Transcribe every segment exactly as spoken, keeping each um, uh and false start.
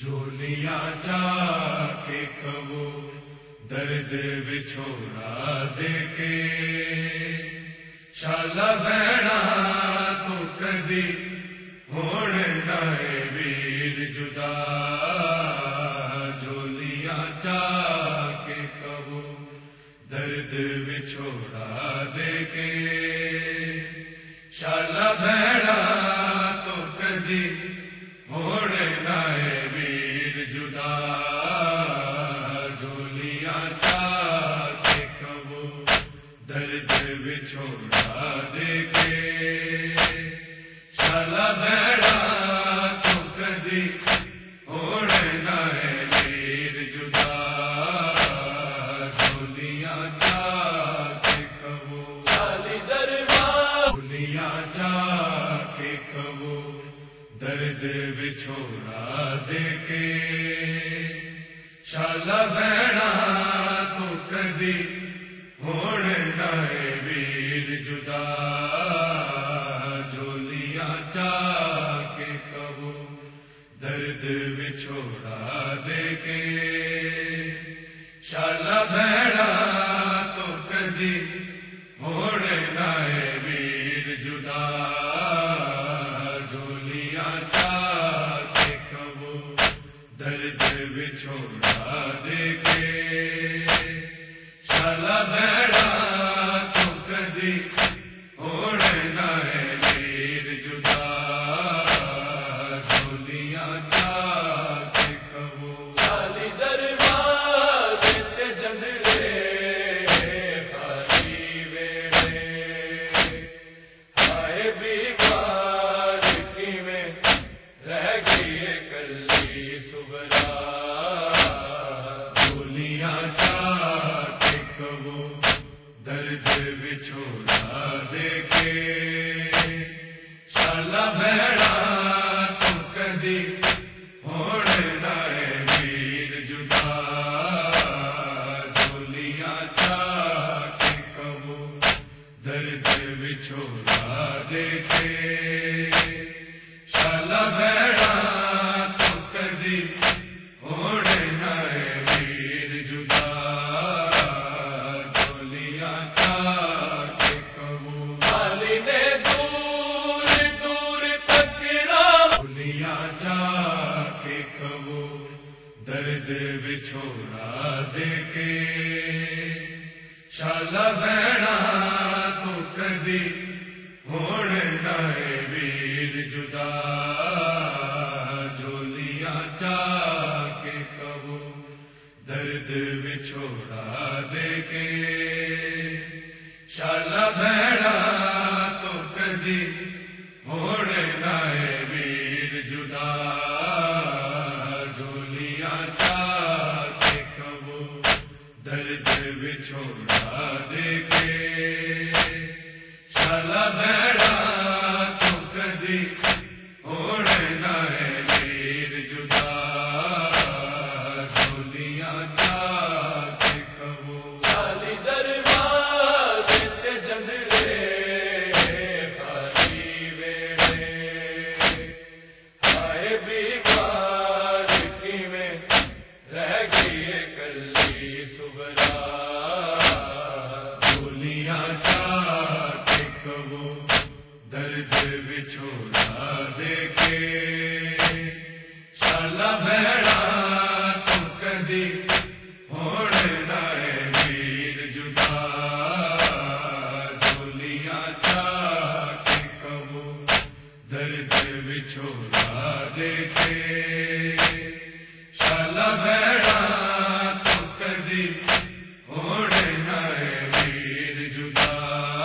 جھولیاں چاہ کے کبو درد بچھوڑا دے کے شالا بہنا تو کدی ہونے نئے ویر جدا جھولیاں چاہ کے کبو درد بچھوڑا دے کے شالا بہنا تو کدی ہونے نئے ویر جدا جھولیاں چاہ کے کبو درد بچھوڑا دے کے شالا بہنا تو کدی ہونے نئے ویر جدا جھولیاں چاہ کے کبو شالی دربار جھولیاں چاہ کے کبو درد بچھوڑا دے کے شالا بہنا تو کدی ہونے نئے ویر جدا جھولیاں چاہ کے کبو درد بچھوڑا دے کے شالا بہنا تو کدی ہونے نئے ویر جدا جھولیاں چاہ کے کبو درد بچھوڑا دے کے شالا بہنا تو کدی ہونے نئے ویر جدا جھولیاں چاہ کے کبو شالی دربار تے جندلے خالی ویڑے ہائے بیکار کیویں رہ گئی کلی سبرا جھولیاں چاہ کے کبو درد بچھوڑا دے کے شالا بہنا تو کدی ہونے نئے ویر جدا جھولیاں چاہ کے کبو درد بچھوڑا دے کے شالا بہنا تو کدی ہونے نئے ویر جدا جھولیاں چاہ کے کبو علی نے دور دور تک جھولیاں چاہ کے کبو درد بچھوڑا دے کے شالا بہنا تو کدی ہونے نئے ویر جدا جھولیاں چاہ کے کبو درد بچھوڑا دے کے شالا بہنا تو کدی ہونے نئے ویر جدا جھولیاں چاہ کے کبو درد بچھوڑا دے کے شالا بہنا تو کدی ہونے نئے ویر جدا جھولیاں چاہ کے کبو شالی دربار تے جندلے خالی ویڑے ہائے بیکار کیویں رہ گئی کلی سبرا جھولیاں چاہ کے کبو درد بچھوڑا دے کے شالا بہنا تو کدی ہونے نئے ویر جدا جھولیاں چاہ کے کبو درد بچھوڑا دے کے شالا بہنا تو کدی ہونے نئے ویر جدا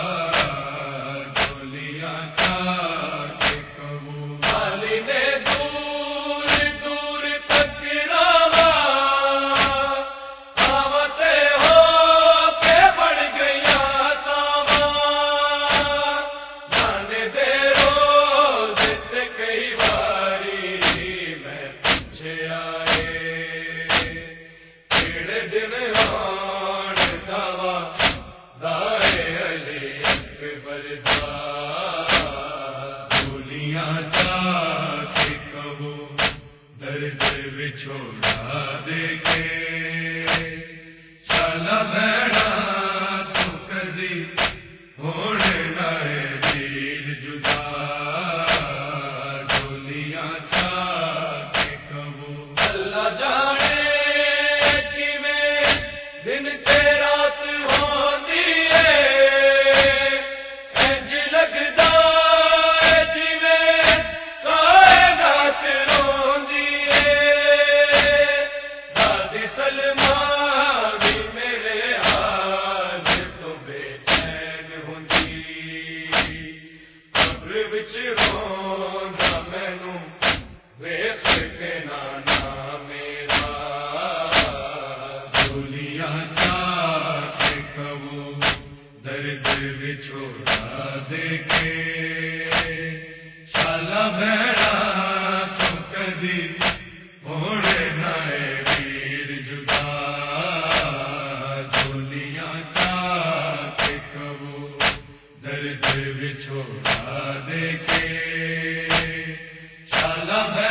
جھولیاں چاہ کے کبو علی نے دور دور تک راوا آوتے ہو کے بڑھ گیا ساوا جانے دے روز تے کئی باری میں پیچھے آئے کیڑے دن آن دوا دارے علی اکبر دا جھولیاں چاہ کے کبو درد بچھوڑا دے کے شالا بھیڑا تو کدی ہونے نہ ویر جدا ڈولیاں چاہ کے کبو اللہ جانے کیویں دن تے رات ہوندی ہے انج لگدا ہے جویں کائنات روندی ہے دادی سلمہ بھی میرے حال تو بے چین ہوندی قبر وچ روندا مینوں ویکھ کے نانا میرا ڈولیاں چاہ کے کبو درد بچھوڑا دے کے شالا بھیڑا تو کدی ہونے نہ ویر جدا ڈولیاں چاہ کے کبو درد بچھوڑا دے کے شالا بھیڑا